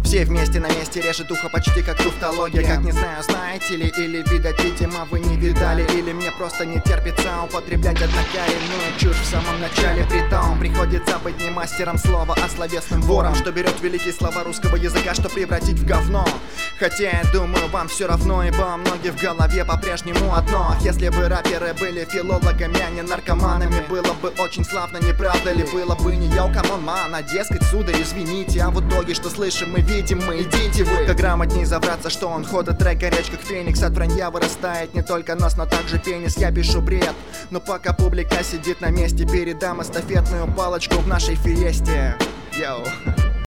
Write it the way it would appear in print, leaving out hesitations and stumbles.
Все вместе на месте, режет ухо почти как туфтология. Как не знаю, знаете ли, или видать, видимо, вы не видали, или мне просто не терпится употреблять однокоренную чушь в самом начале. Притом приходится быть не мастером слова, а словесным вором, что берет великие слова русского языка, что превратить в говно. Хотя я думаю, вам все равно, ибо многие в голове по-прежнему одно. Если бы рэперы были филологами, а не наркоманами, было бы очень славно, не правда ли? Было бы не йоу, камон, ман, а дескать, сударь, извините. А в итоге, что слышим мы, видим мы, идите вы. Как грамотней завраться, что он ходит, трек горяч как феникс. От вранья вырастает не только нос, но также пенис. Я пишу бред, но пока публика сидит на месте, передам эстафетную палочку в нашей фиесте. Йоу.